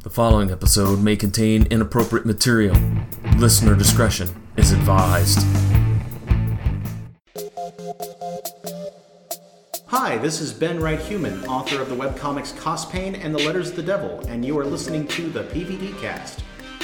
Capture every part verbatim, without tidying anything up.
The following episode may contain inappropriate material. Listener discretion is advised. Hi, this is Ben Wright Human, author of the webcomics Cospain and the Letters of the Devil, and you are listening to the P V D Cast.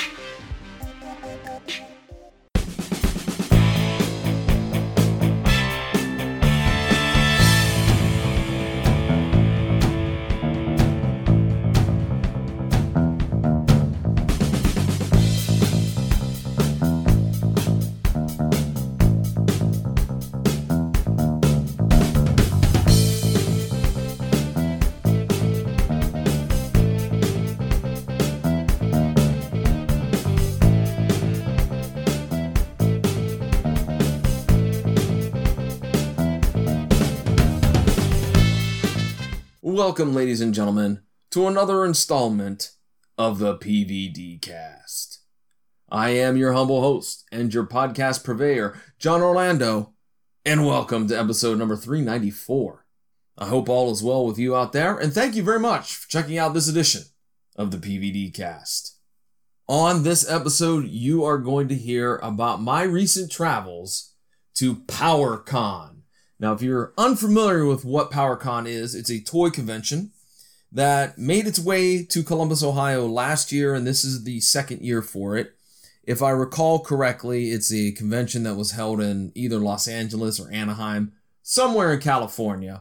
Welcome, ladies and gentlemen, to another installment of the P V D Cast. I am your humble host and your podcast purveyor, John Orlando, and welcome to episode number three ninety-four. I hope all is well with you out there, and thank you very much for checking out this edition of the P V D Cast. On this episode, you are going to hear about my recent travels to PowerCon. Now, if you're unfamiliar with what PowerCon is, it's a toy convention that made its way to Columbus, Ohio last year, and this is the second year for it. If I recall correctly, it's a convention that was held in either Los Angeles or Anaheim, somewhere in California.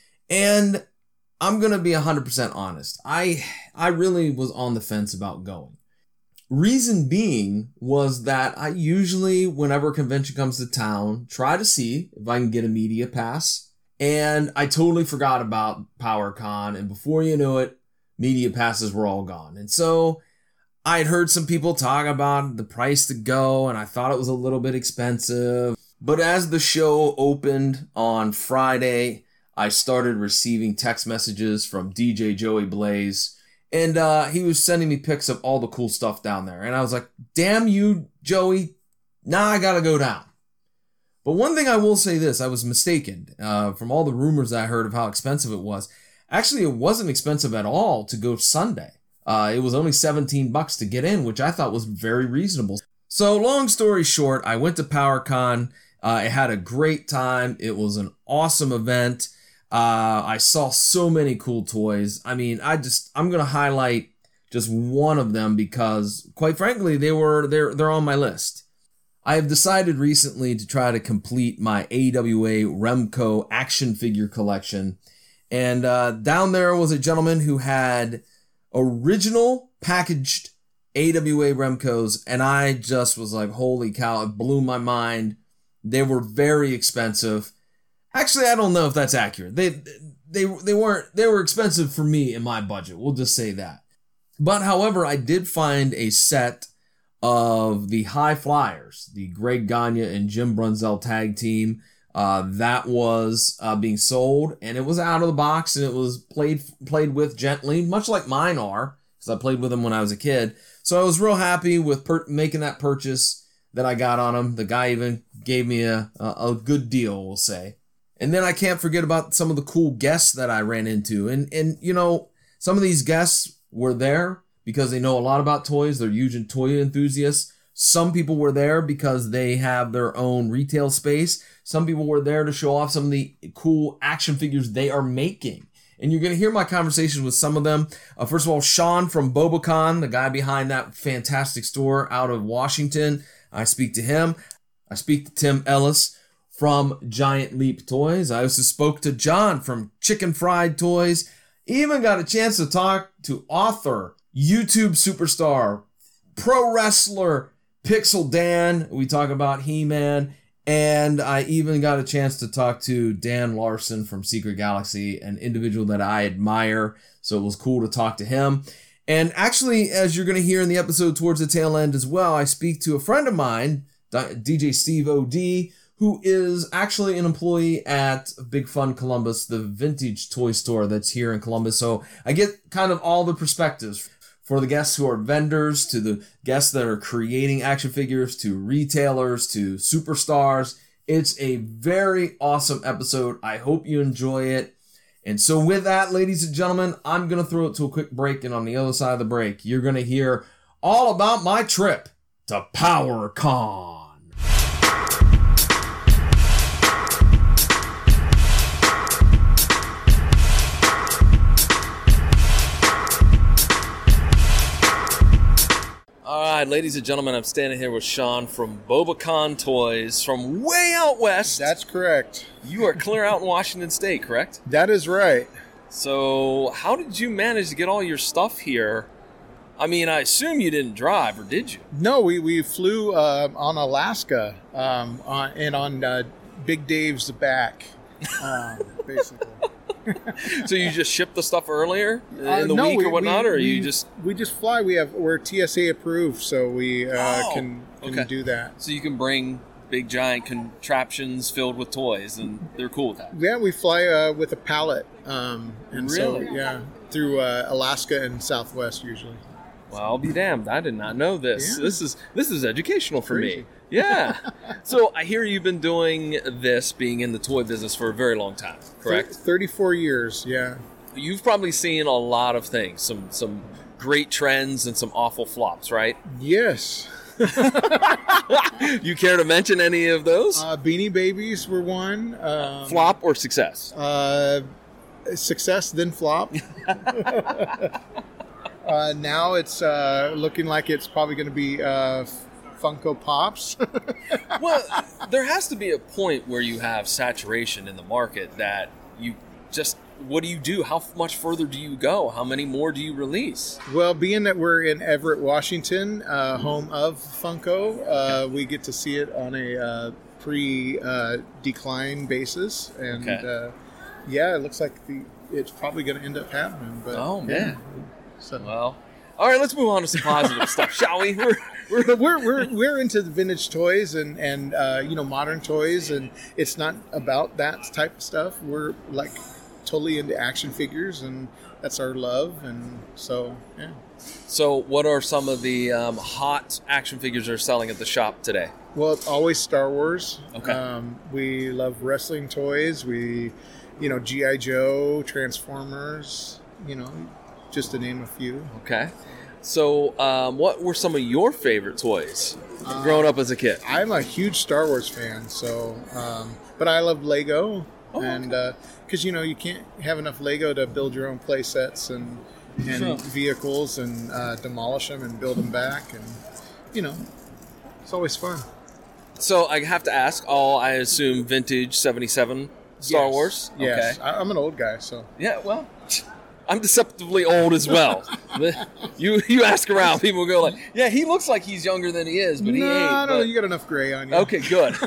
And I'm going to be one hundred percent honest. I I really was on the fence about going. Reason being was that I usually, whenever a convention comes to town, try to see if I can get a media pass. And I totally forgot about PowerCon, and before you knew it, media passes were all gone. And so I had heard some people talk about the price to go, and I thought it was a little bit expensive. But as the show opened on Friday, I started receiving text messages from D J Joey Blaze. And uh, he was sending me pics of all the cool stuff down there. And I was like, damn you, Joey. Now I gotta go down. But one thing I will say this, I was mistaken. Uh, from all the rumors I heard of how expensive it was. Actually, it wasn't expensive at all to go Sunday. Uh, it was only seventeen bucks to get in, which I thought was very reasonable. So long story short, I went to PowerCon. Uh, I had a great time. It was an awesome event. Uh, I saw so many cool toys. I mean, I just, I'm going to highlight just one of them because, quite frankly, they were, they're, they're on my list. I have decided recently to try to complete my A W A Remco action figure collection. And, uh, down there was a gentleman who had original packaged A W A Remcos. And I just was like, holy cow, it blew my mind. They were very expensive. Actually, I don't know if that's accurate. They they they weren't they were expensive for me in my budget. We'll just say that. But however, I did find a set of the High Flyers, the Greg Gagne and Jim Brunzell tag team. Uh, that was uh, being sold, and it was out of the box, and it was played played with gently, much like mine are, because I played with them when I was a kid. So I was real happy with per- making that purchase that I got on them. The guy even gave me a a, a good deal, we'll say. And then I can't forget about some of the cool guests that I ran into. And, and you know, some of these guests were there because they know a lot about toys. They're huge toy enthusiasts. Some people were there because they have their own retail space. Some people were there to show off some of the cool action figures they are making. And you're going to hear my conversations with some of them. Uh, first of all, Sean from Bobocon, the guy behind that fantastic store out of Washington. I speak to him. I speak to Tim Ellis from Giant Leap Toys. I also spoke to John from Chicken Fried Toys. Even got a chance to talk to author, YouTube superstar, pro wrestler, Pixel Dan. We talk about He-Man. And I even got a chance to talk to Dan Larson from Secret Galaxy, an individual that I admire. So it was cool to talk to him. And actually, as you're going to hear in the episode towards the tail end as well, I speak to a friend of mine, D J Steve O D, who is actually an employee at Big Fun Columbus, the vintage toy store that's here in Columbus. So I get kind of all the perspectives for the guests who are vendors, to the guests that are creating action figures, to retailers, to superstars. It's a very awesome episode. I hope you enjoy it. And so with that, ladies and gentlemen, I'm going to throw it to a quick break. And on the other side of the break, you're going to hear all about my trip to PowerCon. All right, ladies and gentlemen, I'm standing here with Sean from Bobacon Toys from way out west. That's correct. You are clear out in Washington State, correct? That is right. So how did you manage to get all your stuff here? I mean, I assume you didn't drive, or did you? No, we, we flew uh, on Alaska um, on, and on uh, Big Dave's back, um, basically. So you just ship the stuff earlier in Uh, the no, week we, or whatnot, we, or we, you just... We just fly. We have, we're T S A approved, so we uh, Oh, can, can okay. do that. So you can bring big, giant contraptions filled with toys, and they're cool with that. Yeah, we fly uh, with a pallet. Um, and Really? So, yeah, through uh, Alaska and Southwest usually. Well, I'll be damned. I did not know this. Yeah. This is this is educational for Crazy. me. Yeah. So I hear you've been doing this, being in the toy business for a very long time, correct? Thir- thirty-four years, yeah. You've probably seen a lot of things, some some great trends and some awful flops, right? Yes. You care to mention any of those? Uh, Beanie Babies were one. Um, Flop or success? Uh, success, then flop. uh, now it's uh, looking like it's probably going to be uh, Funko Pops. Well, there has to be a point where you have saturation in the market that you just, what do you do? How much further do you go? How many more do you release? Well, being that we're in Everett, Washington, uh, home of Funko, uh, we get to see it on a uh, pre-decline uh, basis. And Okay. uh, yeah, it looks like the it's probably going to end up happening. But Oh, yeah. man. So. Well, all right, let's move on to some positive stuff, shall we? We're, we're, But we're we're we're into the vintage toys and and uh, you know modern toys, and it's not about that type of stuff. We're like totally into action figures, and that's our love. And so yeah. so what are some of the um, hot action figures that are selling at the shop today? Well, it's always Star Wars. Okay. Um, we love wrestling toys. We, you know, G I Joe, Transformers. You know, just to name a few. Okay. So um, what were some of your favorite toys growing up as a kid? I'm a huge Star Wars fan, so um, but I love Lego, Oh, and because you know you can't have enough Lego to build your own play sets and and Sure. vehicles and uh, demolish them and build them back, and you know it's always fun. So I have to ask, all I assume vintage seventy-seven Star Yes. Wars? Yes, Okay. I, I'm an old guy, so Yeah, well, I'm deceptively old as well. you you ask around, people go like, yeah, he looks like he's younger than he is, but he no, ain't. I don't know. but- You got enough gray on you. Okay, good.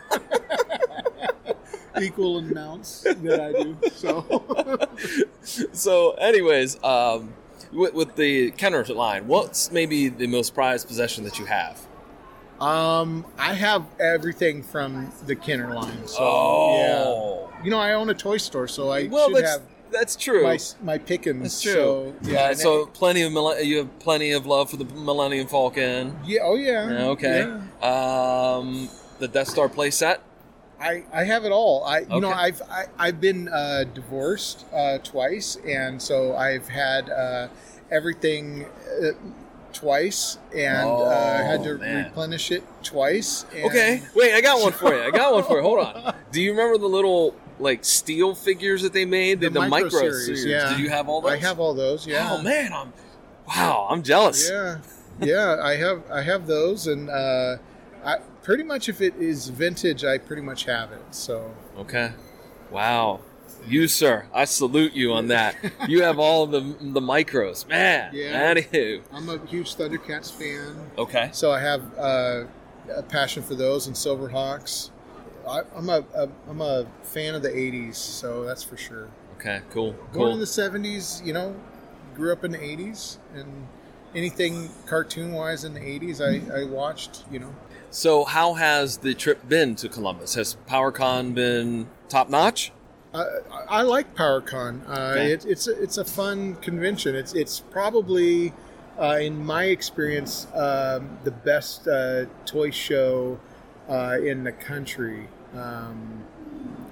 Equal amounts that I do. So So, anyways, um, with, with the Kenner line, what's maybe the most prized possession that you have? um, I have everything from the Kenner line. So Oh. yeah, you know I own a toy store, so I Well, should that's have. that's true. My, my pickings. That's true. So, yeah. and So plenty of mille- you have plenty of love for the Millennium Falcon. yeah, oh yeah. Yeah, okay. Yeah. Um, the Death Star playset. I, I have it all. I you know Okay. I've I, I've been uh, divorced uh, twice, and so I've had uh, everything uh, twice, and Oh, uh, had to man. replenish it twice. And Okay. Wait, I got one for you. I got one for you. Hold on. Do you remember the little like steel figures that they made? The, the micro, micro series, yeah. Did you have all those? I have all those. Yeah. Oh man, I'm wow. I'm jealous. Yeah, yeah. I have I have those, and uh, I pretty much if it is vintage, I pretty much have it. So Okay. Wow. You, sir, I salute you on that. You have all of the the micros, man. Yeah. Anywho. I'm a huge Thundercats fan. Okay. So I have uh, a passion for those and Silverhawks. I, I'm a, a I'm a fan of the eighties, so that's for sure. Okay. Cool. Born Cool. in the seventies, you know, grew up in the eighties, and anything cartoon wise in the eighties, I, I watched. You know, So, how has the trip been to Columbus? Has PowerCon been top notch? I, I like PowerCon. Uh, Okay. it, it's a, it's a fun convention. It's it's probably, uh, in my experience, um, the best uh, toy show uh, in the country. Um,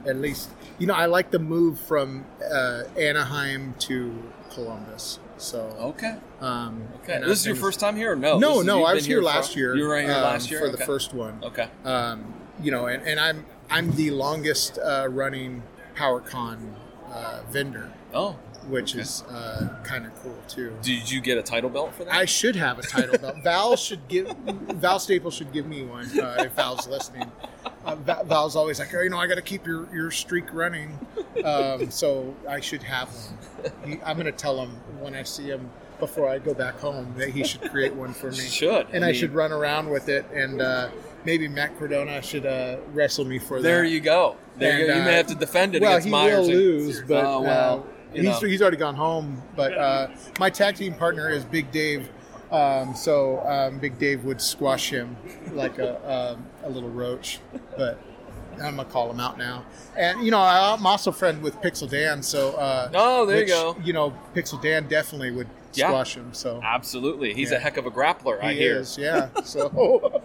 at least, you know, I like the move from uh, Anaheim to Columbus. So okay, um, okay. This is your first time here, or no? No, This is, no. I was here, here last for, year. You were right here um, last year for okay. the first one. Okay. Um, you know, and, and I'm I'm the longest uh, running PowerCon uh, vendor. Oh. Which okay. is uh, kind of cool too. Did you get a title belt for that? I should have a title belt. Val should give Val Staples should give me one uh, if Val's listening. Uh, Val's always like, oh, you know, I got to keep your, your streak running, um, so I should have one. He, I'm going to tell him when I see him before I go back home that he should create one for me. Should and I, mean, I should run around with it, and uh, maybe Matt Cardona should uh, wrestle me for there that. There you go. There and, you, go. you uh, may have to defend it well, against Myers. Well, he will and, lose, but oh, well. Uh, He's, he's already gone home, but uh, my tag team partner is Big Dave, um, so um, Big Dave would squash him like a, um, a little roach, but I'm going to call him out now. And, you know, I'm also friend with Pixel Dan, so... Uh, oh, there which, you go. You know, Pixel Dan definitely would yeah. squash him, so... Absolutely. He's yeah. a heck of a grappler, he I hear. He is, yeah, so...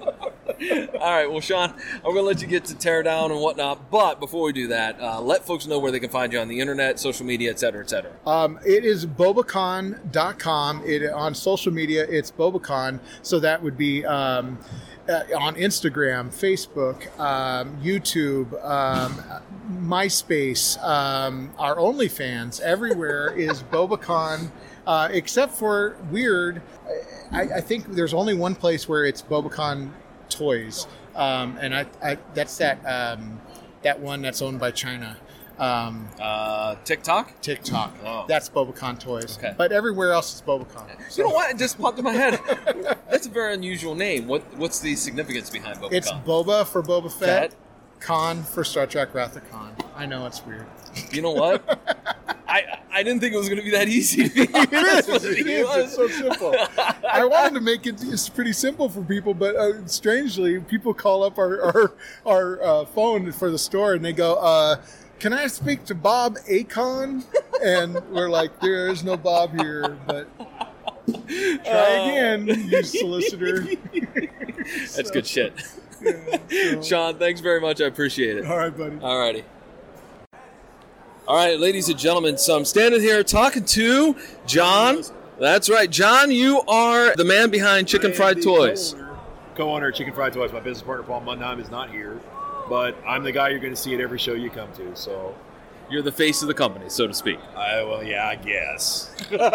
All right, well, Sean, I'm going to let you get to tear down and whatnot, but before we do that, uh, let folks know where they can find you on the internet, social media, et cetera, et cetera. Um, it is Bobacon dot com. It, on social media, it's Bobacon, so that would be um, uh, on Instagram, Facebook, um, YouTube, um, MySpace, um, our OnlyFans, everywhere is Bobacon, uh, except for weird, I, I think there's only one place where it's Bobacon Toys, um, and I, I that's that um, that one that's owned by China. Um, uh, TikTok? TikTok. Oh. That's Bobacon Toys. Okay. But everywhere else is Bobacon. So. You know what? It just popped in my head. That's a very unusual name. What What's the significance behind Bobacon? It's Boba for Boba Fett, Fett? Khan for Star Trek Wrath of Khan. I know it's weird. You know what? I I didn't think it was going to be that easy. To be it is. It It is. It's so simple. I wanted to make it it's pretty simple for people, but uh, strangely, people call up our our, our uh, phone for the store and they go, uh, "Can I speak to Bob Akon?" And we're like, "There is no Bob here, but try again, you solicitor." That's So, good shit. Yeah, so. Sean, thanks very much. I appreciate it. All right, buddy. All righty. All right, ladies and gentlemen, so I'm standing here talking to John. That's right. John, you are the man behind Chicken Fried Toys. Co-owner, co-owner of Chicken Fried Toys. My business partner, Paul Mundheim, is not here, but I'm the guy you're going to see at every show you come to, so... You're the face of the company, so to speak. I, well, yeah, I guess.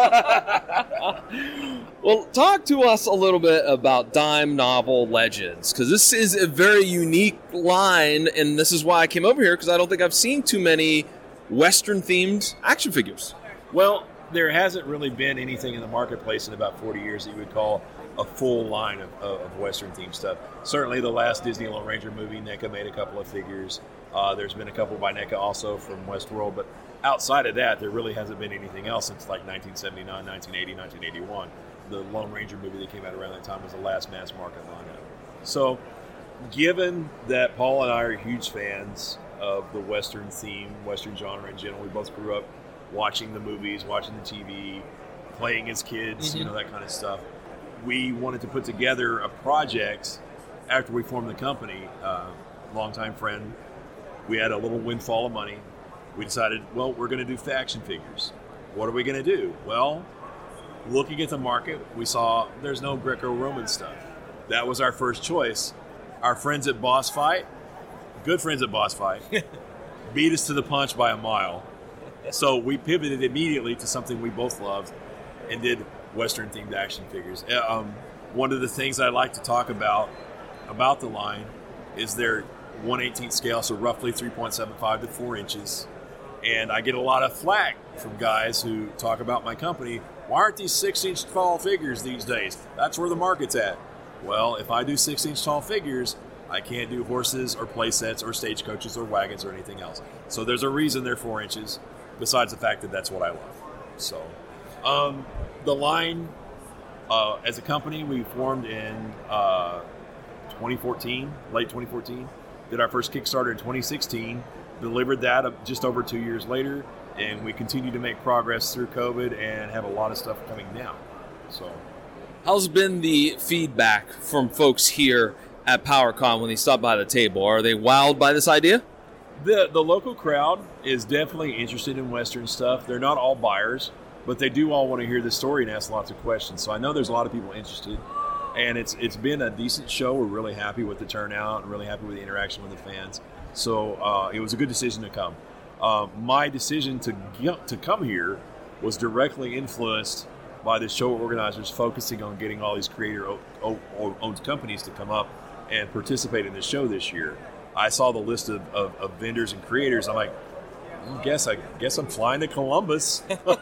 Well, talk to us a little bit about Dime Novel Legends, because this is a very unique line, and this is why I came over here, because I don't think I've seen too many Western-themed action figures. Well, there hasn't really been anything in the marketplace in about forty years that you would call a full line of, of, of Western-themed stuff. Certainly the last Disney Lone Ranger movie, NECA made a couple of figures. Uh, there's been a couple by NECA also from Westworld, but outside of that, there really hasn't been anything else since like nineteen seventy-nine, nineteen eighty, nineteen eighty-one. The Lone Ranger movie that came out around that time was the last mass market lineup. So, given that Paul and I are huge fans of the Western theme, Western genre in general, we both grew up watching the movies, watching the T V, playing as kids, mm-hmm. you know, that kind of stuff. We wanted to put together a project after we formed the company. Uh, longtime friend, we had a little windfall of money. We decided, well, we're going to do action figures. What are we going to do? Well, looking at the market, we saw there's no Greco-Roman stuff. That was our first choice. Our friends at Boss Fight, good friends at Boss Fight, beat us to the punch by a mile. So we pivoted immediately to something we both loved and did Western-themed action figures. Um, one of the things I like to talk about about the line is their one eighteenth scale, so roughly three point seven five to four inches. And I get a lot of flack from guys who talk about my company. Why aren't these six-inch tall figures these days? That's where the market's at. Well, if I do six-inch tall figures, I can't do horses or play sets or stagecoaches or wagons or anything else. So there's a reason they're four inches, besides the fact that that's what I love. So um, the line, uh, as a company, we formed in uh, twenty fourteen, late twenty fourteen. Did our first Kickstarter in twenty sixteen. Delivered that just over two years later. And we continue to make progress through COVID and have a lot of stuff coming down. So, how's been the feedback from folks here at PowerCon when they stop by the table? Are they wowed by this idea? The the local crowd is definitely interested in Western stuff. They're not all buyers, but they do all want to hear the story and ask lots of questions. So I know there's a lot of people interested, and it's it's been a decent show. We're really happy with the turnout and really happy with the interaction with the fans. So uh, it was a good decision to come. Uh, my decision to get, to come here was directly influenced by the show organizers focusing on getting all these creator-owned companies to come up and participate in the show this year. I saw the list of, of, of vendors and creators. I'm like, I guess I guess I'm flying to Columbus.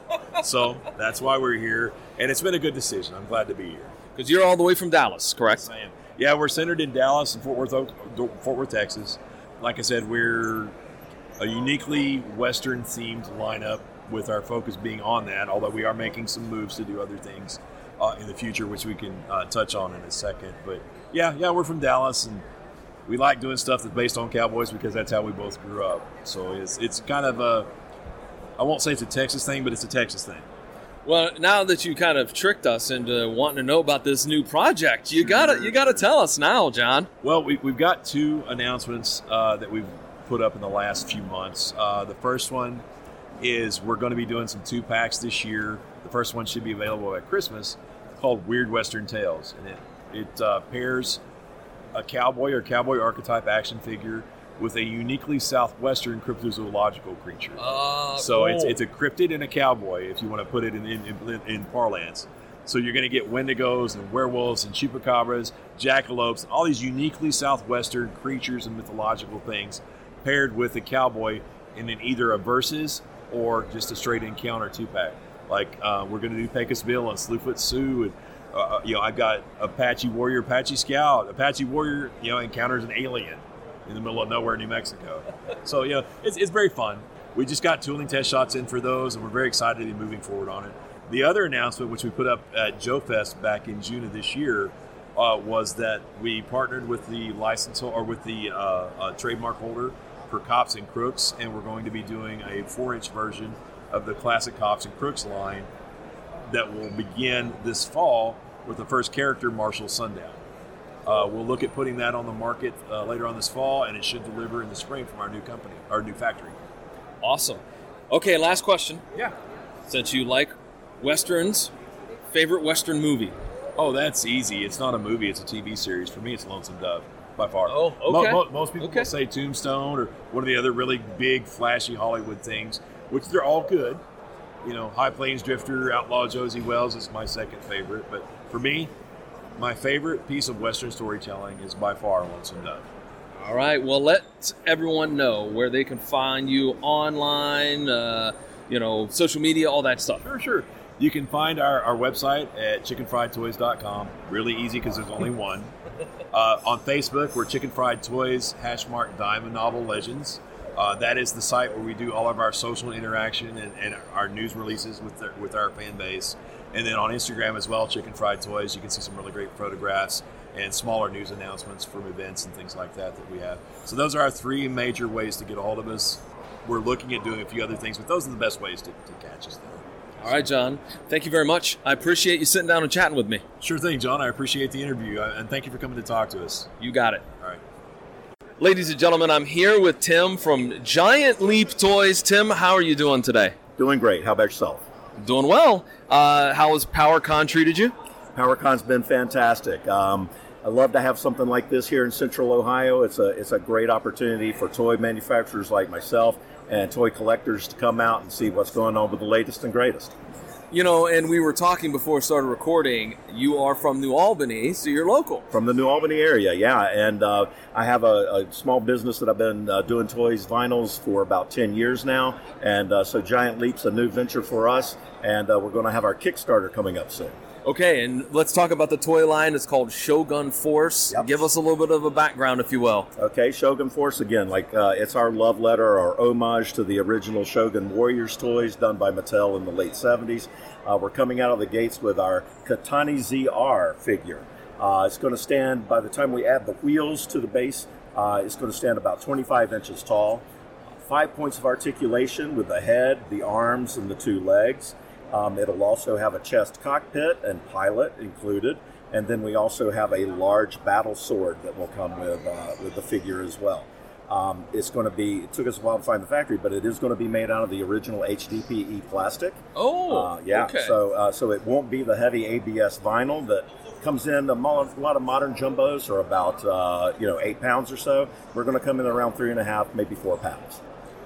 So that's why we're here, and it's been a good decision. I'm glad to be here. Because you're all the way from Dallas, correct? Yes, I am. Yeah, we're centered in Dallas and Fort Worth, Fort Worth, Texas. Like I said, we're a uniquely Western-themed lineup with our focus being on that, although we are making some moves to do other things uh, in the future, which we can uh, touch on in a second. But yeah, yeah, we're from Dallas, and we like doing stuff that's based on cowboys because that's how we both grew up. So it's it's kind of a, I won't say it's a Texas thing, but it's a Texas thing. Well, now that you kind of tricked us into wanting to know about this new project, you gotta you gotta tell us now, John. Well, we, we've got two announcements uh, that we've put up in the last few months. Uh, the first one is we're going to be doing some two packs this year. The first one should be available at Christmas. It's called Weird Western Tales, and it it uh, pairs a cowboy or cowboy archetype action figure with a uniquely southwestern cryptozoological creature. Uh, so cool. it's it's a cryptid and a cowboy, if you want to put it in in, in, in parlance. So you're going to get wendigos and werewolves and chupacabras, jackalopes, all these uniquely southwestern creatures and mythological things paired with a cowboy in an either a versus or just a straight encounter two-pack. Like uh, we're going to do Pecos Bill and Slewfoot Sue, and uh, you know I've got Apache Warrior, Apache Scout. Apache Warrior, you know, encounters an alien in the middle of nowhere, New Mexico. So you know it's it's very fun. We just got tooling test shots in for those, and we're very excited to be moving forward on it. The other announcement, which we put up at Joe Fest back in June of this year, uh, was that we partnered with the license or with the uh, uh, trademark holder for Cops and Crooks, and we're going to be doing a four-inch version of the classic Cops and Crooks line that will begin this fall with the first character, Marshall Sundown. Uh, we'll look at putting that on the market uh, later on this fall, and it should deliver in the spring from our new company, our new factory. Awesome. Okay, last question. Yeah. Since you like Westerns, favorite Western movie? Oh, that's easy. It's not a movie, it's a T V series. For me, it's Lonesome Dove, by far. Oh, okay. Mo- mo- most people okay. will say Tombstone or one of the other really big, flashy Hollywood things, which they're all good. You know, High Plains Drifter, Outlaw Josie Wells is my second favorite. But for me, my favorite piece of Western storytelling is by far Lonesome Dove. All right. Well, let everyone know where they can find you online, uh, you know, social media, all that stuff. Sure, sure. You can find our, our website at chicken fried toys dot com. Really easy because there's only one. Uh, on Facebook, we're Chicken Fried Toys, hash mark Diamond Novel Legends. Uh, that is the site where we do all of our social interaction and, and our news releases with the, with our fan base. And then on Instagram as well, Chicken Fried Toys, you can see some really great photographs and smaller news announcements from events and things like that that we have. So those are our three major ways to get a hold of us. We're looking at doing a few other things, but those are the best ways to, to catch us there. All right, John. Thank you very much. I appreciate you sitting down and chatting with me. Sure thing, John. I appreciate the interview, and thank you for coming to talk to us. You got it. All right. Ladies and gentlemen, I'm here with Tim from Giant Leap Toys. Tim, how are you doing today? Doing great. How about yourself? Doing well. Uh, how has PowerCon treated you? PowerCon's been fantastic. Um, I love to have something like this here in Central Ohio. It's a it's a great opportunity for toy manufacturers like myself and toy collectors to come out and see what's going on with the latest and greatest. You know, and we were talking before we started recording, you are from New Albany, so you're local. From the New Albany area, yeah. And uh, I have a, a small business that I've been uh, doing toys, vinyls for about ten years now. And uh, so Giant Leap's a new venture for us, and uh, we're going to have our Kickstarter coming up soon. Okay, and let's talk about the toy line. It's called Shogun Force. Yep. Give us a little bit of a background, if you will. Okay, Shogun Force, again, like uh, it's our love letter, our homage to the original Shogun Warriors toys done by Mattel in the late seventies. Uh, we're coming out of the gates with our Katani Z R figure. Uh, it's going to stand, by the time we add the wheels to the base, uh, it's going to stand about twenty-five inches tall. Five points of articulation with the head, the arms, and the two legs. Um, it'll also have a chest cockpit and pilot included, and then we also have a large battle sword that will come with uh, with the figure as well. Um, it's going to be, it took us a while to find the factory, but it is going to be made out of the original H D P E plastic. Oh, uh, yeah. okay. So, uh, so it won't be the heavy A B S vinyl that comes in. A, mo- a lot of modern jumbos are about, uh, you know, eight pounds or so. We're going to come in around three and a half, maybe four pounds.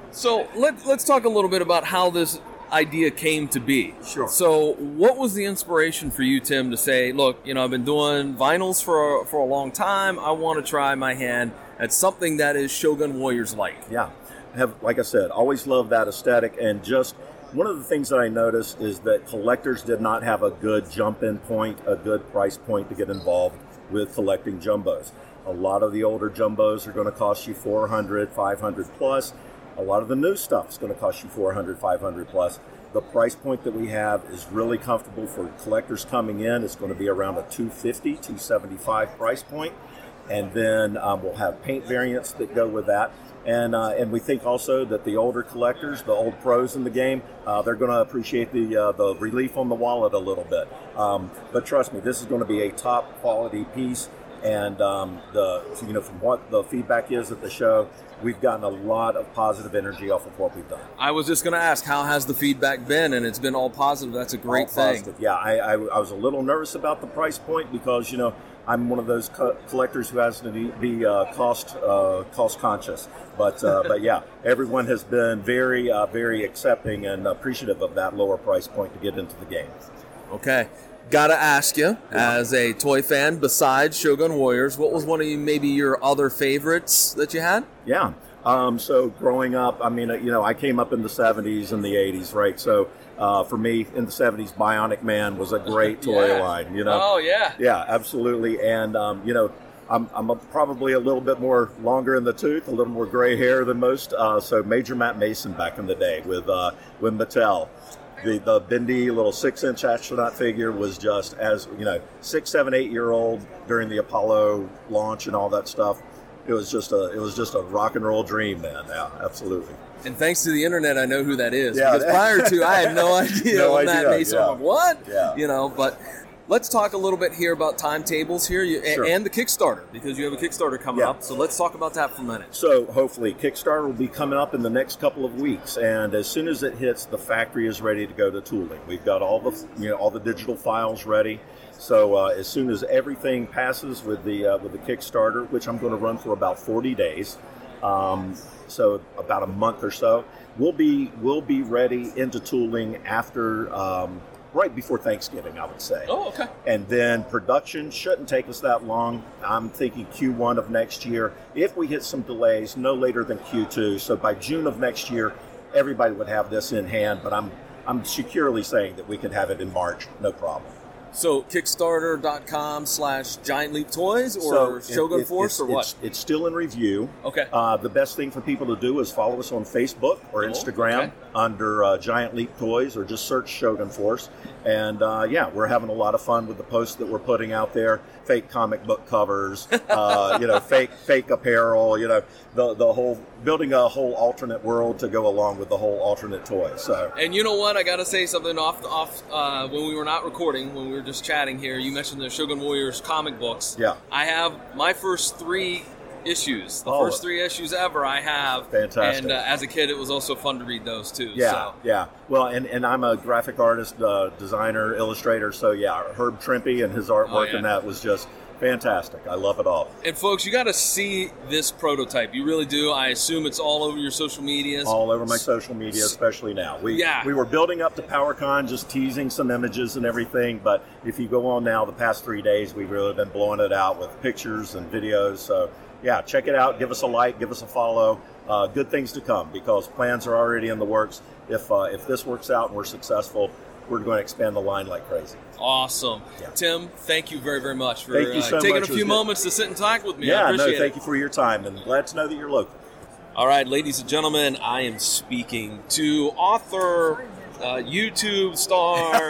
So let, let's talk a little bit about how this idea came to be. Sure. So what was the inspiration for you, Tim, to say, look, you know, I've been doing vinyls for, for a long time. I want to try my hand at something that is Shogun Warriors like. Yeah. Have, like I said, always loved that aesthetic. And just one of the things that I noticed is that collectors did not have a good jump-in point, a good price point to get involved with collecting jumbos. A lot of the older jumbos are going to cost you four hundred, five hundred plus. A lot of the new stuff is going to cost you four hundred, five hundred plus. The price point that we have is really comfortable for collectors coming in. It's going to be around a two fifty, two seventy-five price point. And then um, we'll have paint variants that go with that. And uh, and we think also that the older collectors, the old pros in the game, uh, they're going to appreciate the uh, the relief on the wallet a little bit. Um, but trust me, this is going to be a top quality piece. And um, the you know from what the feedback is at the show, we've gotten a lot of positive energy off of what we've done. I was just going to ask, how has the feedback been? And it's been all positive. That's a great all thing. Positive. Yeah, I, I, I was a little nervous about the price point because, you know, I'm one of those co- collectors who has to be uh, cost uh, cost conscious. But uh, but yeah, everyone has been very, uh, very accepting and appreciative of that lower price point to get into the game. Okay. Gotta ask you, as a toy fan, besides Shogun Warriors, what was one of you, maybe your other favorites that you had? Yeah. Um, so growing up, I mean, you know, I came up in the seventies and the eighties, right? So uh, for me, in the seventies, Bionic Man was a great toy Yeah. line, you know? Oh, yeah. Yeah, absolutely. And, um, you know, I'm, I'm a, probably a little bit more longer in the tooth, a little more gray hair than most. Uh, so Major Matt Mason back in the day with, uh, with Mattel. The the bendy little six-inch astronaut figure was just, as you know, six, seven, eight-year-old during the Apollo launch and all that stuff. It was just a it was just a rock and roll dream, man. Yeah, absolutely. And thanks to the internet, I know who that is. Yeah. Because prior to, I had no idea. No on that idea, Mason. yeah. I'm like, what? Yeah. You know, but let's talk a little bit here about timetables here you, Sure. and the Kickstarter, because you have a Kickstarter coming Yeah. up. So let's talk about that for a minute. So hopefully Kickstarter will be coming up in the next couple of weeks, and as soon as it hits, the factory is ready to go to tooling. We've got all the you know all the digital files ready. So uh, as soon as everything passes with the uh, with the Kickstarter, which I'm going to run for about forty days, um, so about a month or so, we'll be we'll be ready into tooling after. Um, right before Thanksgiving, I would say. Oh, okay. And then production shouldn't take us that long. I'm thinking Q one of next year. If we hit some delays, no later than Q two. So by June of next year, everybody would have this in hand, but I'm I'm securely saying that we could have it in March, no problem. So Kickstarter.com slash Giant Leap Toys or So it- Shogun it- Force it's, or what? It's, it's still in review. Okay. Uh, the best thing for people to do is follow us on Facebook or Oh, Instagram okay. under uh, Giant Leap Toys, or just search Shogun Force. And uh, yeah, we're having a lot of fun with the posts that we're putting out there. Fake comic book covers, uh, you know, fake fake apparel, you know, the the whole building a whole alternate world to go along with the whole alternate toy. So And you know what? I got to say something off off uh, when we were not recording, when we were just chatting here. You mentioned the Shogun Warriors comic books. Yeah. I have my first three issues, the Oh. first three issues ever. I have. Fantastic. And uh, as a kid, it was also fun to read those too. yeah, So. yeah. Well, and, and I'm a graphic artist, uh, designer, illustrator. So yeah, Herb Trimpe and his artwork Oh, yeah. in that was just fantastic. I love it all. And folks, you got to see this prototype. You really do. I assume it's all over your social medias. All over my social media, especially now. We Yeah. we were building up to PowerCon, just teasing some images and everything. But if you go on now, the past three days, we've really been blowing it out with pictures and videos. So yeah, check it out. Give us a like. Give us a follow. Uh, good things to come, because plans are already in the works. If uh, if this works out and we're successful, we're going to expand the line like crazy. Awesome. Yeah. Tim, thank you very, very much for Thank you uh, so taking much. a It was few good. moments to sit and talk with me. I Yeah, no, appreciate thank it. you for your time, and glad to know that you're local. All right, ladies and gentlemen, I am speaking to author, uh, YouTube star,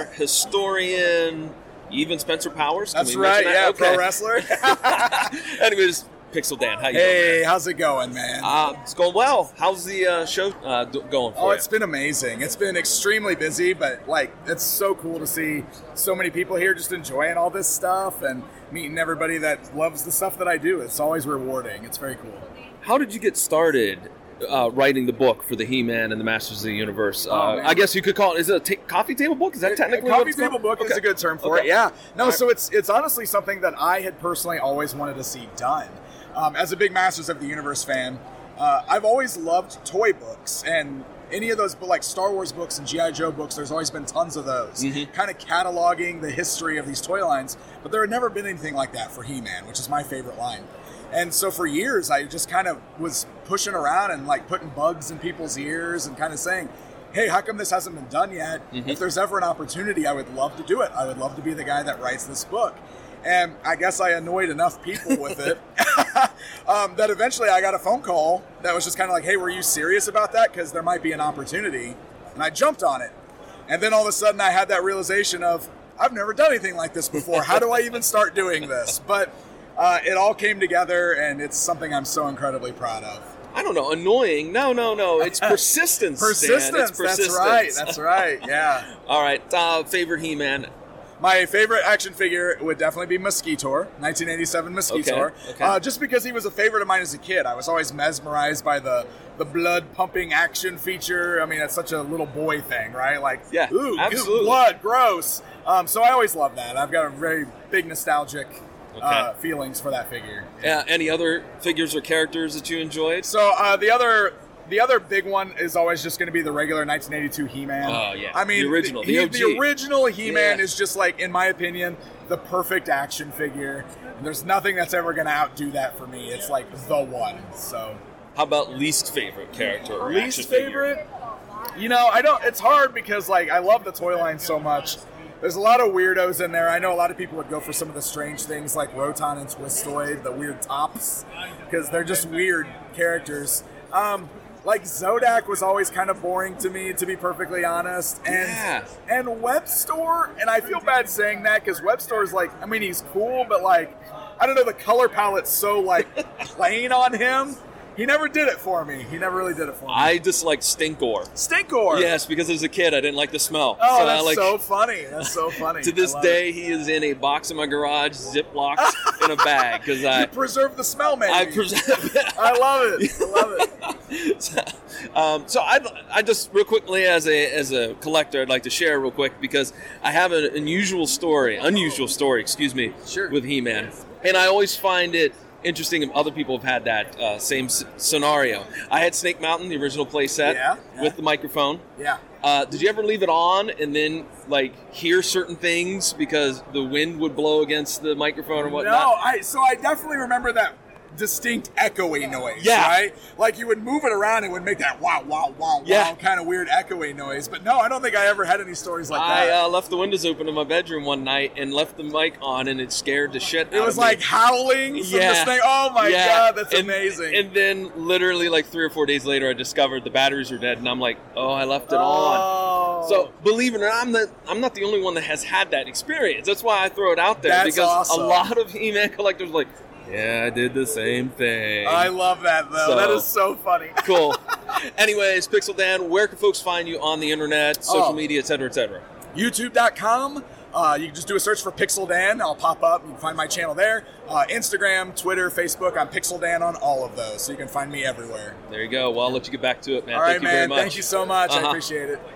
historian, even Spencer Powers. Can That's we mention right, that? yeah, Okay. pro wrestler. Anyways, Pixel Dan. How you Hey, doing, man? how's it going, man? Uh, it's going well. How's the uh, show uh, d- going for oh, you? it's been amazing. It's been extremely busy, but like it's so cool to see so many people here just enjoying all this stuff and meeting everybody that loves the stuff that I do. It's always rewarding. It's very cool. How did you get started uh, writing the book for the He-Man and the Masters of the Universe? Uh, Oh, man. I guess you could call it. Is it a ta- coffee table book? Is that technically a what coffee it's called? table book is Okay. a good term for Okay. it. Yeah. No, All right. so it's it's honestly something that I had personally always wanted to see done. Um, as a big Masters of the Universe fan, uh, I've always loved toy books and any of those, like Star Wars books and G I. Joe books. There's always been tons of those, Mhm. kind of cataloging the history of these toy lines. But there had never been anything like that for He-Man, which is my favorite line. And so for years, I just kind of was pushing around and like putting bugs in people's ears and kind of saying, hey, how come this hasn't been done yet? Mhm. If there's ever an opportunity, I would love to do it. I would love to be the guy that writes this book. And I guess I annoyed enough people with it um, that eventually I got a phone call that was just kind of like, hey, were you serious about that? Because there might be an opportunity. And I jumped on it. And then all of a sudden I had that realization of, I've never done anything like this before. How do I even start doing this? But uh, it all came together, and it's something I'm so incredibly proud of. I don't know. Annoying? No, no, no. It's persistence. Dan. Persistence, It's persistence. that's right, that's right, yeah. All right. Uh, favorite He-Man? My favorite action figure would definitely be Mosquitor, nineteen eighty-seven Mosquitor. Okay, okay. Uh, just because he was a favorite of mine as a kid. I was always mesmerized by the, the blood-pumping action feature. I mean, it's such a little boy thing, right? Like, Yeah, ooh, absolutely. ooh, blood, gross. Um, so I always love that. I've got a very big nostalgic uh, Okay. feelings for that figure. Uh, any other figures or characters that you enjoyed? So uh, the other the other big one is always just going to be the regular nineteen eighty-two He-Man. Oh, yeah. I mean, The original, the he- O G. the original He-Man Yeah. is just like, in my opinion, the perfect action figure. And there's nothing that's ever going to outdo that for me. It's like the one. So How about least favorite character or least action figure? favorite, you know, I don't. It's hard because like I love the toy line so much. There's a lot of weirdos in there. I know a lot of people would go for some of the strange things like Roton and Twistoid, the weird tops, because they're just weird characters. Um, like Zodak was always kind of boring to me, to be perfectly honest. And Yeah. and Webstore, and I feel bad saying that because Webstore is like, I mean, he's cool, but like, I don't know, the color palette's so like plain on him. He never did it for me. He never really did it for me. I dislike Stinkor. Stinkor. Yes, because as a kid, I didn't like the smell. Oh, So I that's like, so funny. That's so funny. To this I love day, it. he is in a box in my garage, ziplocked in a bag because I You preserve the smell, maybe. I preserve. I love it. I love it. um, so I, I just real quickly as a as a collector, I'd like to share real quick because I have an unusual story, unusual story, excuse me, Sure. with He-Man, and I always find it interesting if other people have had that uh, same s- scenario. I had Snake Mountain, the original play set, Yeah, yeah. with the microphone. Yeah. Uh, did you ever leave it on and then like hear certain things because the wind would blow against the microphone or whatnot? No, I so I definitely remember that distinct echoey noise. Yeah. Right? Like you would move it around and it would make that wow, wow, wow, Yeah. wow kind of weird echoey noise. But no, I don't think I ever had any stories like I that. uh, left the windows open in my bedroom one night and left the mic on, and it scared the shit out it was of me. like howling from Yeah. this thing. Oh my Yeah. god, that's And- amazing. And then, literally, like three or four days later, I discovered the batteries were dead, and I'm like, "Oh, I left it on." Oh. So, believe it or not, I'm the I'm not the only one that has had that experience. That's why I throw it out there That's because awesome. a lot of He-Man collectors are like, "Yeah, I did the same thing." I love that though. So- that is so funny. Cool. Anyways, Pixel Dan, where can folks find you on the internet, social Oh. media, et cetera, et cetera? YouTube dot com. Uh, you can just do a search for Pixel Dan. I'll pop up. You can find my channel there. Uh, Instagram, Twitter, Facebook. I'm Pixel Dan on all of those, so you can find me everywhere. There you go. Well, I'll let you get back to it, man. all Thank right, you very man. much. Thank you so much. Uh-huh. I appreciate it.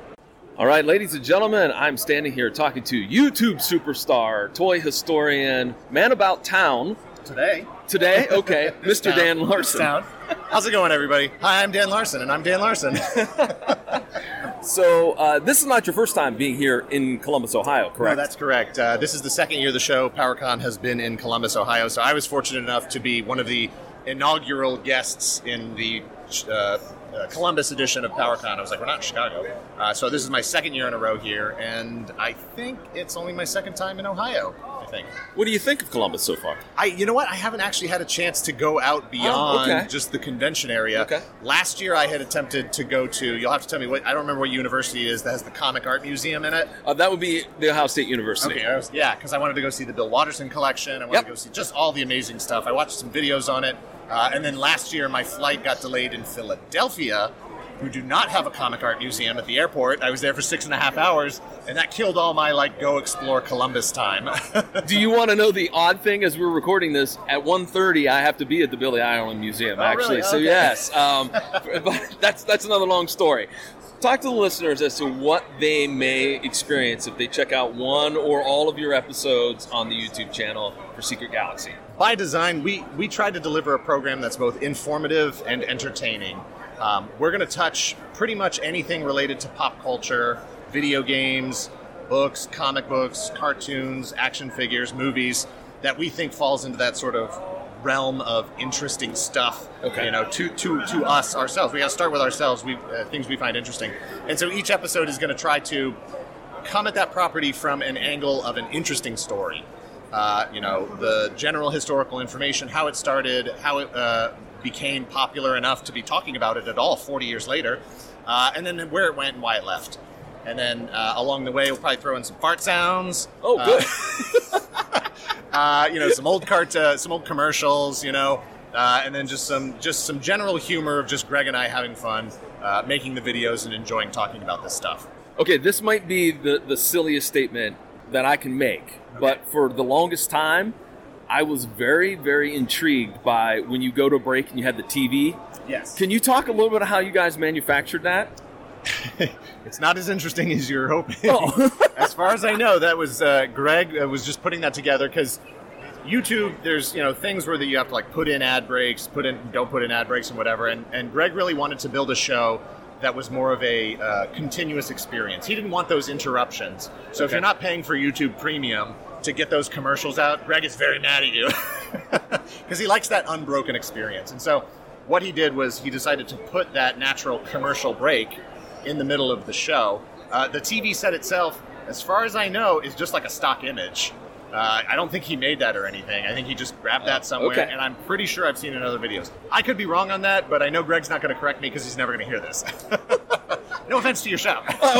All right, ladies and gentlemen, I'm standing here talking to YouTube superstar, toy historian, man about town. Today. Today, okay, Mister Town. Dan Larson. Town. How's it going, everybody? Hi, I'm Dan Larson, and I'm Dan Larson. So, uh, this is not your first time being here in Columbus, Ohio, No, correct? that's correct. Uh, this is the second year the show, PowerCon, has been in Columbus, Ohio. So I was fortunate enough to be one of the inaugural guests in the uh, uh, Columbus edition of PowerCon. I was like, we're not in Chicago. Uh, so this is my second year in a row here, and I think it's only my second time in Ohio. I think. What do you think of Columbus so far? I, you know what? I haven't actually had a chance to go out beyond oh, okay. just the convention area. Okay. Last year, I had attempted to go to. You'll have to tell me what. I don't remember what university it is that has the Comic Art Museum in it. Uh, that would be the Ohio State University. Okay, I was, yeah, because I wanted to go see the Bill Watterson collection. I wanted Yep. to go see just all the amazing stuff. I watched some videos on it, uh, and then last year my flight got delayed in Philadelphia, who do not have a comic art museum at the airport. I was there for six and a half hours, and that killed all my like go explore Columbus time. Do you want to know the odd thing? As we're recording this, at one thirty, I have to be at the Billy Ireland Museum, Oh, actually. really? So Okay. yes, um, but that's that's another long story. Talk to the listeners as to what they may experience if they check out one or all of your episodes on the YouTube channel for Secret Galaxy. By design, we we tried to deliver a program that's both informative and entertaining. Um, we're going to touch pretty much anything related to pop culture, video games, books, comic books, cartoons, action figures, movies, that we think falls into that sort of realm of interesting stuff. Okay. You know, to to to us ourselves. We got to start with ourselves. We uh, things we find interesting, and so each episode is going to try to come at that property from an angle of an interesting story. Uh, you know, the general historical information, how it started, how it uh, became popular enough to be talking about it at all forty years later, uh, and then where it went and why it left. And then uh, along the way, we'll probably throw in some fart sounds. Oh, good. Uh, uh, you know, some old cart, uh, some old commercials. You know, uh, and then just some just some general humor of just Greg and I having fun, uh, making the videos and enjoying talking about this stuff. Okay, this might be the, the silliest statement that I can make, but for the longest time, I was very, very intrigued by when you go to break and you had the T V. Yes. Can you talk a little bit of how you guys manufactured that? It's not as interesting as you're hoping. Oh. As far as I know, that was uh, Greg uh, was just putting that together because YouTube, there's you know things where that you have to like put in ad breaks, put in don't put in ad breaks and whatever. And, and Greg really wanted to build a show that was more of a uh, continuous experience. He didn't want those interruptions. So if Okay. you're not paying for YouTube Premium to get those commercials out, Greg is very mad at you because he likes that unbroken experience. And so what he did was he decided to put that natural commercial break in the middle of the show. Uh, the T V set itself, as far as I know, is just like a stock image. Uh, I don't think he made that or anything. I think he just grabbed that somewhere, okay. and I'm pretty sure I've seen it in other videos. I could be wrong on that, but I know Greg's not going to correct me because he's never going to hear this. No offense to your show.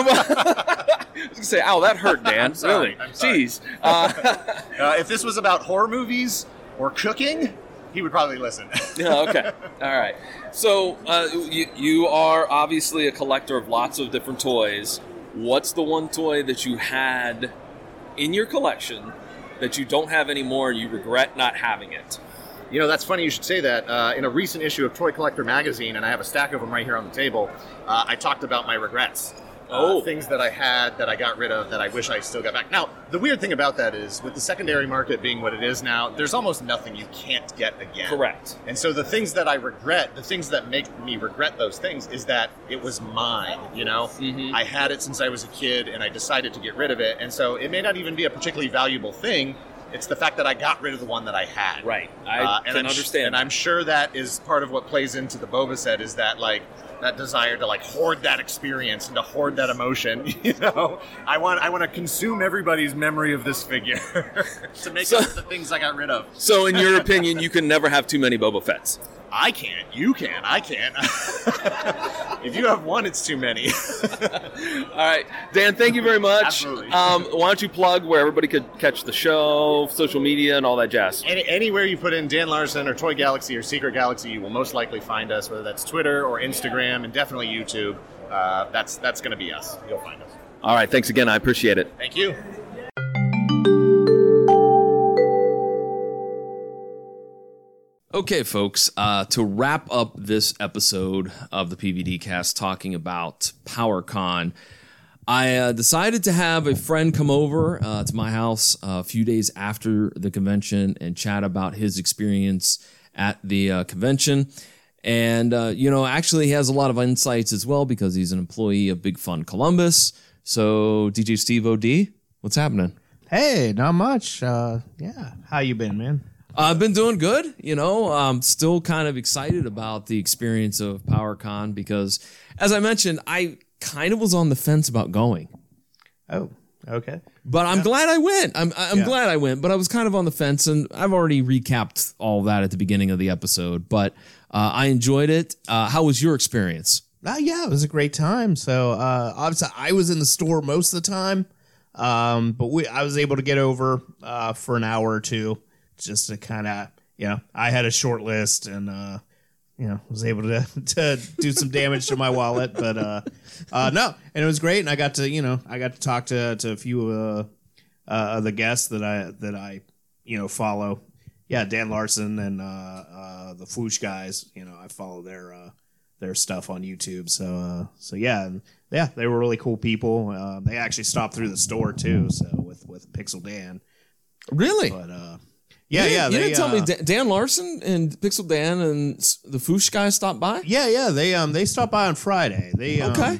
I was going to say, ow, that hurt, Dan. I'm sorry. Really? I'm sorry. Jeez. Uh, Uh, if this was about horror movies or cooking, he would probably listen. yeah, okay. All right. So uh, you, you are obviously a collector of lots of different toys. What's the one toy that you had in your collection that you don't have anymore and you regret not having it? You know, that's funny you should say that. Uh, in a recent issue of Toy Collector Magazine, and I have a stack of them right here on the table, uh, I talked about my regrets. Oh. Uh, things that I had that I got rid of that I wish I still got back. Now, the weird thing about that is, with the secondary market being what it is now, there's almost nothing you can't get again. Correct. And so the things that I regret, the things that make me regret those things, is that it was mine, you know? Mhm. I had it since I was a kid, and I decided to get rid of it. And so it may not even be a particularly valuable thing. It's the fact that I got rid of the one that I had. Right. I Uh, and can I'm sh- understand. and I'm sure that is part of what plays into the Boba set is that like that desire to like hoard that experience and to hoard that emotion. You know, I want I want to consume everybody's memory of this figure to make So- up the things I got rid of. So in your opinion, you can never have too many Boba Fetts. I can't. You can. I can't. If you have one, it's too many. All right. Dan, thank you very much. Absolutely. Um, why don't you plug where everybody could catch the show, social media, and all that jazz? Any, anywhere you put in Dan Larson or Toy Galaxy or Secret Galaxy, you will most likely find us, whether that's Twitter or Instagram and definitely YouTube. Uh, that's that's going to be us. You'll find us. All right. Thanks again. I appreciate it. Thank you. Okay, folks, uh, to wrap up this episode of the P V D cast talking about PowerCon, I uh, decided to have a friend come over uh, to my house uh, a few days after the convention and chat about his experience at the uh, convention. And, uh, you know, actually he has a lot of insights as well because he's an employee of Big Fun Columbus. So, D J Steve O D, what's happening? Hey, not much. Uh, yeah, how you been, man? I've been doing good. You know, I'm still kind of excited about the experience of PowerCon because, as I mentioned, I kind of was on the fence about going. Oh, Okay. But I'm glad I went. I'm I'm Yeah. glad I went. But I was kind of on the fence, and I've already recapped all that at the beginning of the episode. But uh, I enjoyed it. Uh, how was your experience? Uh, yeah, it was a great time. So uh, obviously, I was in the store most of the time, um, but we I was able to get over uh, for an hour or two just to kind of, you know, I had a short list and, uh, you know, was able to to do some damage to my wallet. But uh, uh, no, and it was great. And I got to, you know, I got to talk to to a few uh, uh, of the guests that I that I, you know, follow. Yeah, Dan Larson and uh, uh, the Foosh guys. You know, I follow their. Uh, their stuff on YouTube. So, uh, so yeah, and yeah, they were really cool people. Uh, they actually stopped through the store too. So with, with Pixel Dan. Really? But, uh, yeah, you yeah. You they, didn't tell uh, me Da- Dan Larson and Pixel Dan and s- the Foosh guys stopped by? Yeah, yeah. They, um, they stopped by on Friday. They, um, Okay.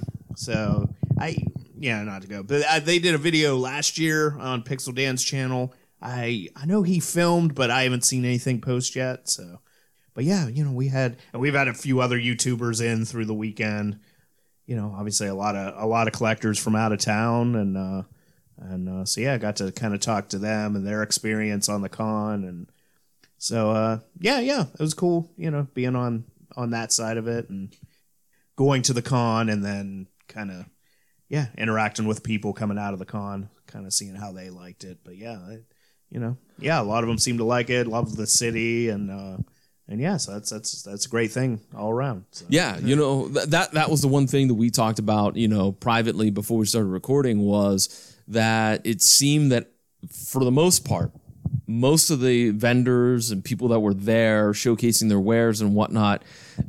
So I, yeah, not to go, but uh, they did a video last year on Pixel Dan's channel. I, I know he filmed, but I haven't seen anything post yet. So, but yeah, you know, we had, and we've had a few other YouTubers in through the weekend. You know, obviously a lot of a lot of collectors from out of town, and uh, and uh, so yeah, I got to kind of talk to them and their experience on the con, and so uh, yeah, yeah, it was cool. You know, being on on that side of it and going to the con, and then kind of yeah, interacting with people coming out of the con, kind of seeing how they liked it. But yeah, I, you know, yeah, a lot of them seemed to like it, loved the city, and. Uh, And yeah, so that's that's that's a great thing all around. So. Yeah, you know, th- that that was the one thing that we talked about, you know, privately before we started recording, was that it seemed that for the most part, most of the vendors and people that were there showcasing their wares and whatnot,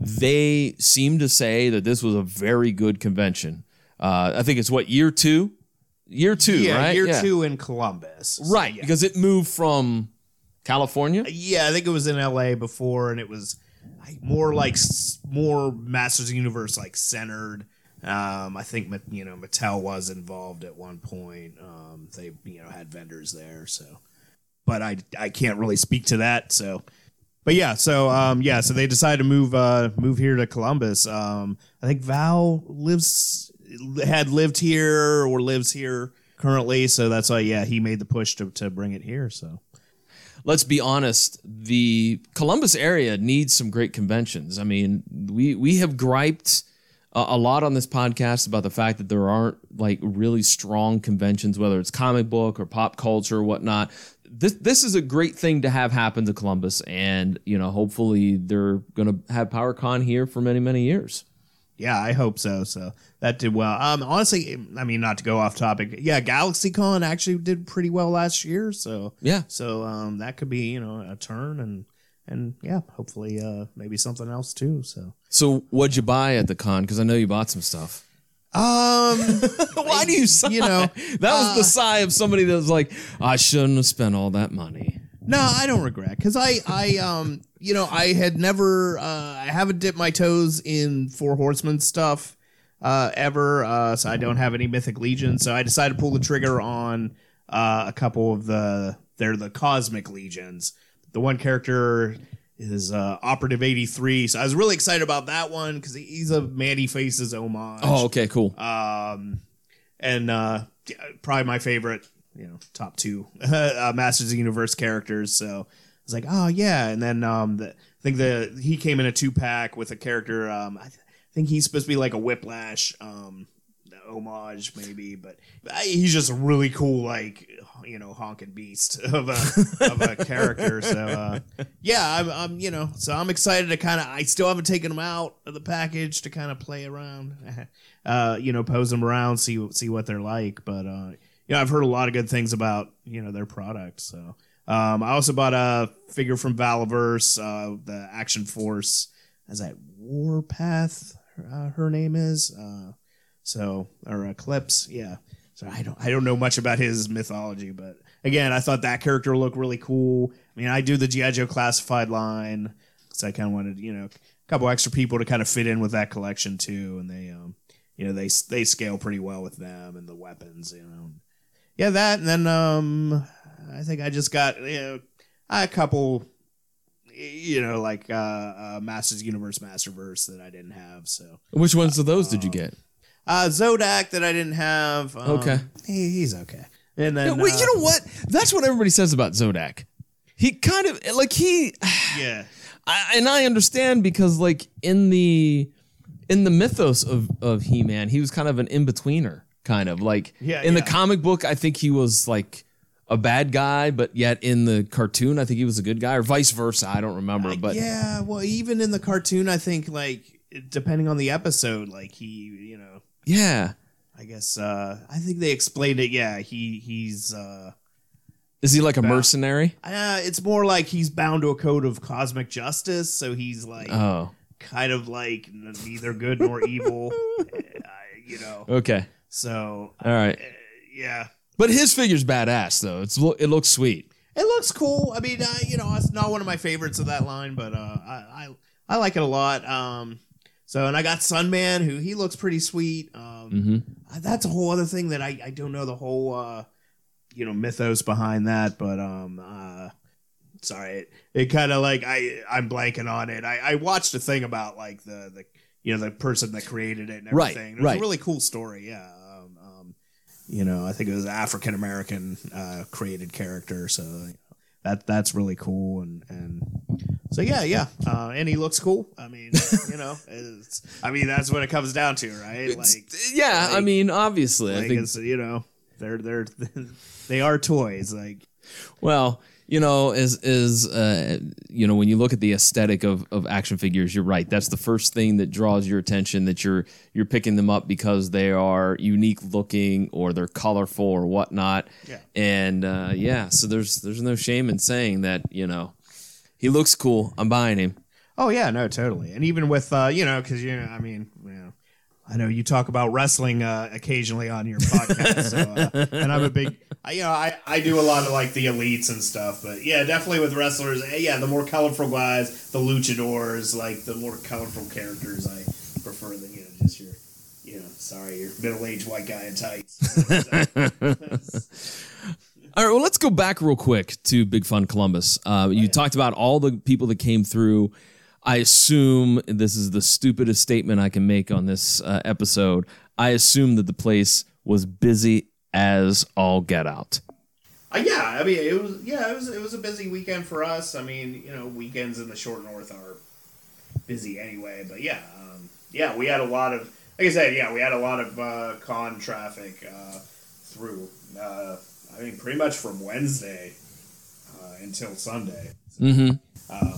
they seemed to say that this was a very good convention. Uh, I think it's what, year two? Year two, yeah, right? year yeah. two in Columbus. So, Right, yeah. because it moved from California? Yeah, I think it was in L A before, and it was like, more like s- more Masters of the Universe like centered. Um, I think Ma- you know Mattel was involved at one point. Um, they you know had vendors there, so but I I can't really speak to that. So, but yeah, so um, yeah, so they decided to move uh, move here to Columbus. Um, I think Val lives had lived here or lives here currently, so that's why yeah he made the push to to bring it here. So. Let's be honest, the Columbus area needs some great conventions. I mean, we we have griped a, a lot on this podcast about the fact that there aren't like really strong conventions, whether it's comic book or pop culture or whatnot. This this is a great thing to have happen to Columbus, and you know, hopefully they're going to have PowerCon here for many many years. Yeah, I hope so. So that did well. Um, honestly, I mean, not to go off topic. Yeah, GalaxyCon actually did pretty well last year. So Yeah. so um, that could be you know a turn and and yeah, hopefully uh maybe something else too. So So what'd you buy at the con? Because I know you bought some stuff. um, Why do you sigh? You know, that was uh, the sigh of somebody that was like, I shouldn't have spent all that money. no, I don't regret because I I um you know I had never uh, I haven't dipped my toes in Four Horsemen stuff uh, ever, uh, so I don't have any Mythic Legion. So I decided to pull the trigger on uh, a couple of the they're the Cosmic Legions. The one character is uh, Operative eighty-three, so I was really excited about that one because he's a Mandy Faces homage. Oh, okay, cool. Um, and uh, yeah, probably my favorite, you know, top two uh, Masters of the Universe characters. So I was like, oh yeah. And then um, the, I think the he came in a two pack with a character. Um, I, th- I think he's supposed to be like a Whiplash um, homage, maybe, but I, he's just a really cool, like you know, honking beast of a of a character. So uh, yeah, I'm, I'm you know, so I'm excited to kind of. I still haven't taken him out of the package to kind of play around. Uh, you know, pose them around, see see what they're like. But uh, you know, I've heard a lot of good things about you know their product. So um, I also bought a figure from Valaverse, uh, the Action Force. Is that Warpath? Uh, her name is uh, so or Eclipse, yeah. So I don't I don't know much about his mythology, but again, I thought that character looked really cool. I mean, I do the G I. Joe Classified line, so I kind of wanted you know a couple extra people to kind of fit in with that collection too, and they um. You know, they they scale pretty well with them and the weapons, you know. Yeah, that, and then um, I think I just got, you know, a couple, you know, like uh, uh, Masters Universe, Masterverse that I didn't have, so. Which ones of those did you get? Uh, Zodak that I didn't have. Um, Okay. he, he's okay. And then Yeah, wait, uh, you know what? That's what everybody says about Zodak. He kind of like he, yeah, I, and I understand because like in the in the mythos of of He-Man, he was kind of an in-betweener, kind of like Yeah, in yeah. the comic book. I think he was like a bad guy, but yet in the cartoon, I think he was a good guy, or vice versa. I don't remember, but yeah. Well, even in the cartoon, I think like depending on the episode, like he, you know, yeah. I guess uh, I think they explained it. Yeah, he he's. Uh, Is he like a Bound. mercenary? Uh, it's more like he's bound to a code of cosmic justice, so he's like Oh, kind of like neither good nor evil, uh, you know. okay, So all right. uh, yeah, But his figure's badass though. It's lo- it looks sweet. it looks cool. I mean, uh, you know, it's not one of my favorites of that line, but uh, I, I I like it a lot. Um, so and I got Sunman, who he looks pretty sweet. Um, Mm-hmm. that's a whole other thing that I I don't know the whole. Uh, you know, mythos behind that, but um uh sorry, it, it kind of like I I'm blanking on it. I, I watched a thing about like the the you know the person that created it and Right, everything. It was right. a really cool story, yeah. Um, um you know, I think it was an African American uh created character, so you know, that that's really cool and and so yeah, yeah. Uh and he looks cool. I mean, you know, it's I mean that's what it comes down to, right? Like Yeah, I like- mean, obviously, like I think. it's, you know, they're they're they are toys, like Well, you know, is is uh, you know, when you look at the aesthetic of, of action figures, you're right. That's the first thing that draws your attention. That you're you're picking them up because they are unique looking or they're colorful or whatnot. Yeah. And uh, yeah, so there's there's no shame in saying that. You know, he looks cool. I'm buying him. oh yeah, no, totally. And even with uh, you know, because you know, I mean, you know, I know you talk about wrestling uh, occasionally on your podcast, so, uh, and I'm a big, I, you know, I, I do a lot of like the elites and stuff, but yeah, definitely with wrestlers, eh, yeah, the more colorful guys, the luchadors, like the more colorful characters, I prefer than you know just your, you know, sorry, your middle aged white guy in tights. All right, well, let's go back real quick to Big Fun Columbus. Uh, you talked about all the people that came through. I assume this is the stupidest statement I can make on this uh, episode. I assume that the place was busy as all get out. Uh, yeah, I mean, it was yeah, it was it was a busy weekend for us. I mean, you know, weekends in the short north are busy anyway. But yeah, um, yeah, we had a lot of, like I said, yeah, we had a lot of uh, con traffic uh, through. Uh, I mean, pretty much from Wednesday uh, until Sunday. Mm-hmm. Um,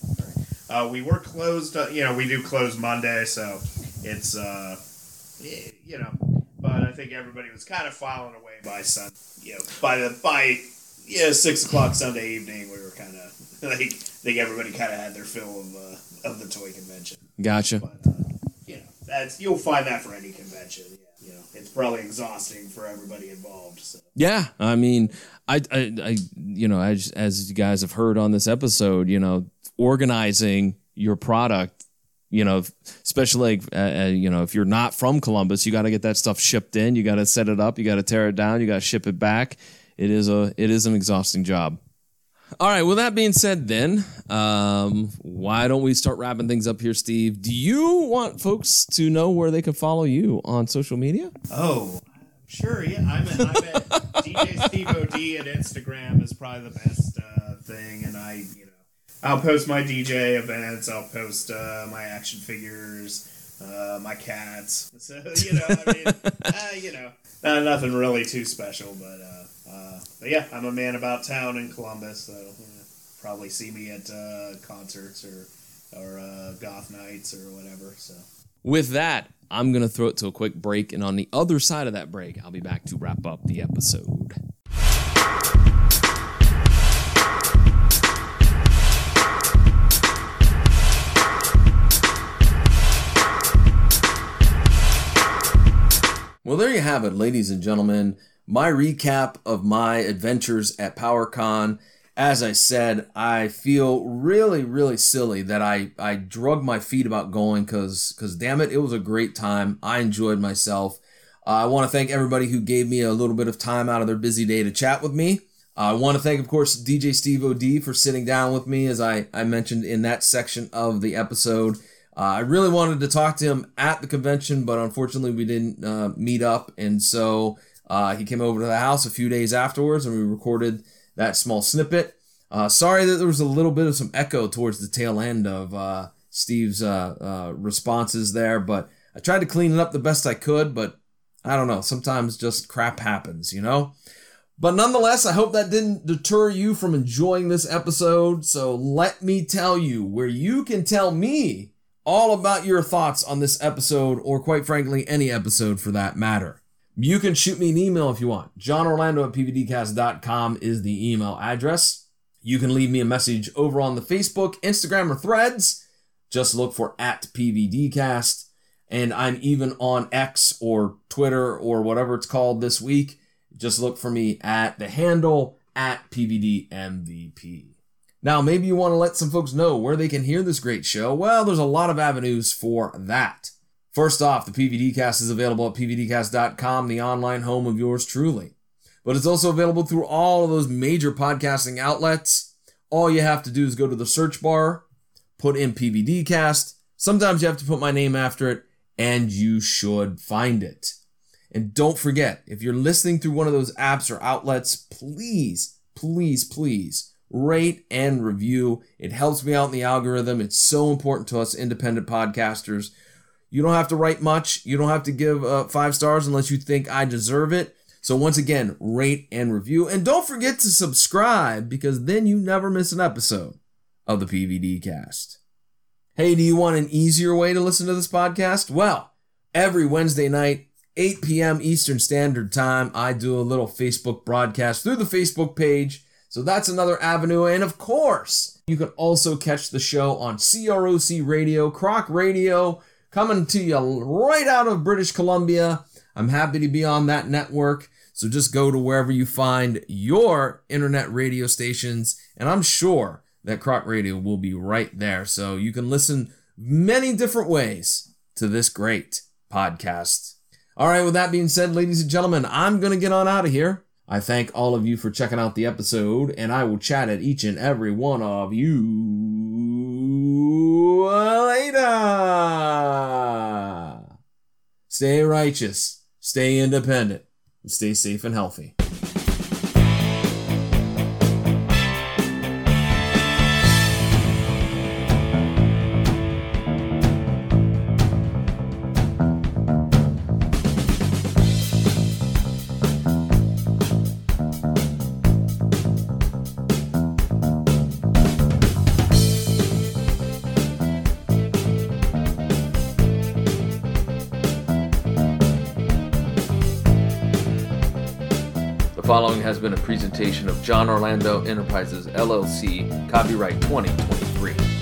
uh, we were closed. Uh, you know, we do close Monday, so it's uh, y- you know. But I think everybody was kind of filing away by Sun. You know, by the by, yeah, six o'clock Sunday evening, we were kind of like I think everybody kind of had their fill of uh, of the toy convention. Gotcha. But uh, you know, that's you'll find that for any convention. Yeah. You know, it's probably exhausting for everybody involved. So. Yeah, I mean, I, I, I you know, as as you guys have heard on this episode, you know, organizing your product, you know, especially like, uh, you know, if you're not from Columbus, you got to get that stuff shipped in. You got to set it up. You got to tear it down. You got to ship it back. It is a it is an exhausting job. All right. Well, that being said, then, um, why don't we start wrapping things up here, Steve? Do you want folks to know where they can follow you on social media? Oh, sure. Yeah, I'm at, I'm at D J Steve O D at Instagram is probably the best uh, thing, and I, you know, I'll post my D J events. I'll post uh, my action figures, uh, my cats. So you know, I mean, uh, you know, uh, nothing really too special, but. Uh, Uh, but yeah, I'm a man about town in Columbus, so uh, probably see me at uh, concerts or or uh, goth nights or whatever. So With that, I'm going to throw it to a quick break, and on the other side of that break, I'll be back to wrap up the episode. Well, there you have it, ladies and gentlemen. My recap of my adventures at PowerCon. As I said, I feel really, really silly that I, I drug my feet about going because, because damn it, it was a great time. I enjoyed myself. Uh, I want to thank everybody who gave me a little bit of time out of their busy day to chat with me. Uh, I want to thank, of course, D J Steve O D for sitting down with me, as I, I mentioned in that section of the episode. Uh, I really wanted to talk to him at the convention, but unfortunately we didn't uh, meet up. And so uh, he came over to the house a few days afterwards, and we recorded that small snippet. Uh, sorry that there was a little bit of some echo towards the tail end of uh, Steve's uh, uh, responses there, but I tried to clean it up the best I could, but I don't know. Sometimes just crap happens, you know? But nonetheless, I hope that didn't deter you from enjoying this episode. So let me tell you where you can tell me all about your thoughts on this episode, or quite frankly, any episode for that matter. You can shoot me an email if you want. John Orlando at P V D cast dot com is the email address. You can leave me a message over on the Facebook, Instagram, or Threads. Just look for at P V D cast. And I'm even on X or Twitter or whatever it's called this week. Just look for me at the handle at P V D M V P. Now, maybe you want to let some folks know where they can hear this great show. Well, there's a lot of avenues for that. First off, the P V D Cast is available at P V D cast dot com, the online home of yours truly. But it's also available through all of those major podcasting outlets. All you have to do is go to the search bar, put in P V D Cast. Sometimes you have to put my name after it, and you should find it. And don't forget, if you're listening through one of those apps or outlets, please, please, please rate and review. It helps me out in the algorithm. It's so important to us independent podcasters. You don't have to write much. You don't have to give uh, five stars unless you think I deserve it. So once again, rate and review. And don't forget to subscribe, because then you never miss an episode of the P V D Cast. Hey, do you want an easier way to listen to this podcast? Well, every Wednesday night, eight p.m. Eastern Standard Time, I do a little Facebook broadcast through the Facebook page. So that's another avenue. And of course, you can also catch the show on C R O C Radio, Croc Radio, coming to you right out of British Columbia. I'm happy to be on that network. So just go to wherever you find your internet radio stations, and I'm sure that Croc Radio will be right there. So you can listen many different ways to this great podcast. All right, with that being said, ladies and gentlemen, I'm going to get on out of here. I thank all of you for checking out the episode, and I will chat at each and every one of you later. Stay righteous, stay independent, and stay safe and healthy. The following has been a presentation of John Orlando Enterprises, L L C, copyright twenty twenty-three.